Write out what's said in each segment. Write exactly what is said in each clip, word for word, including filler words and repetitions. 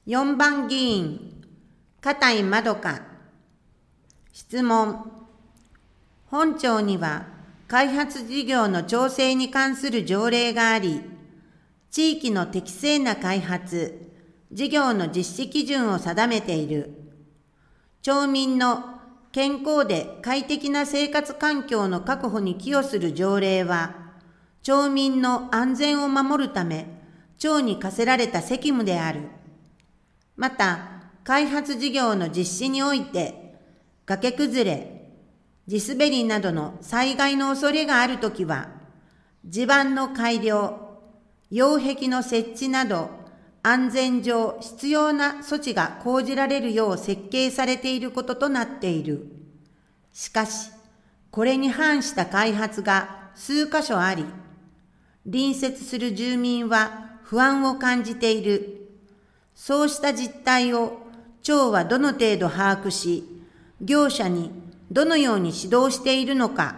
よんばん議員、片井まどか。質問。本庁には開発事業の調整に関する条例があり、地域の適正な開発、事業の実施基準を定めている。町民の健康で快適な生活環境の確保に寄与する条例は、町民の安全を守るため、町に課せられた責務である。また、開発事業の実施において、崖崩れ、地滑りなどの災害の恐れがあるときは、地盤の改良、擁壁の設置など、安全上必要な措置が講じられるよう設計されていることとなっている。しかし、これに反した開発が数箇所あり、隣接する住民は不安を感じている。そうした実態を町はどの程度把握し、業者にどのように指導しているのか。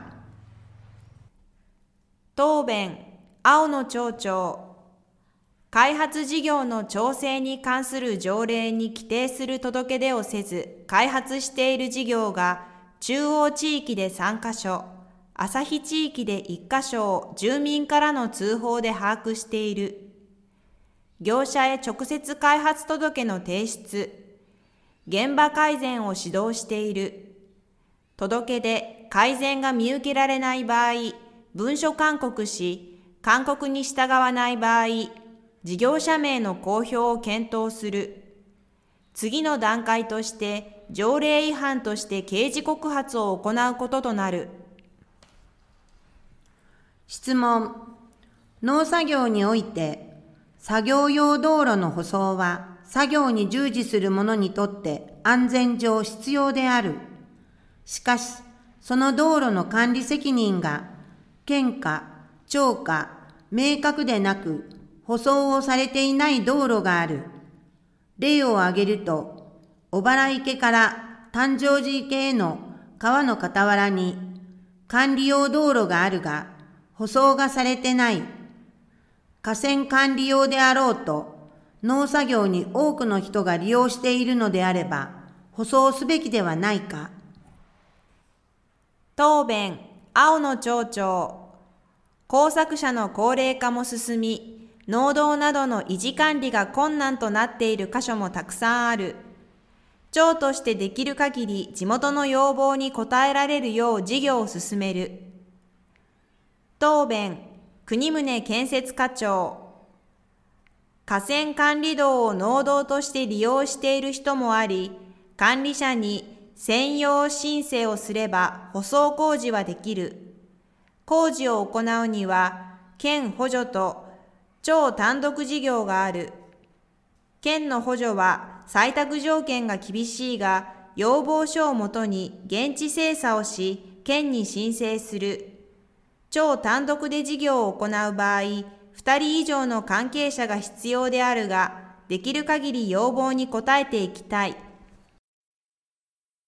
答弁、青野町長。開発事業の調整に関する条例に規定する届け出をせず、開発している事業が中央地域でさんかしょ、旭地域でいっかしょを住民からの通報で把握している。業者へ直接開発届の提出、現場改善を指導している。届けで改善が見受けられない場合、文書勧告し、勧告に従わない場合、事業者名の公表を検討する。次の段階として、条例違反として刑事告発を行うこととなる。 質問。農作業において、作業用道路の舗装は作業に従事する者にとって安全上必要である。しかし、その道路の管理責任が県か町か明確でなく舗装をされていない道路がある。例を挙げると、小原池から誕生寺池への川の傍らに管理用道路があるが、舗装がされてない。河川管理用であろうと、農作業に多くの人が利用しているのであれば、舗装すべきではないか。 答弁、青野町長。耕作者の高齢化も進み、農道などの維持管理が困難となっている箇所もたくさんある。町としてできる限り地元の要望に応えられるよう事業を進める。答弁、国宗建設課長。河川管理道を農道として利用している人もあり、管理者に専用申請をすれば舗装工事はできる。工事を行うには、県補助と町単独事業がある。県の補助は採択条件が厳しいが、要望書をもとに現地精査をし、県に申請する。町単独で事業を行う場合、ふたり以上の関係者が必要であるが、できる限り要望に応えていきたい。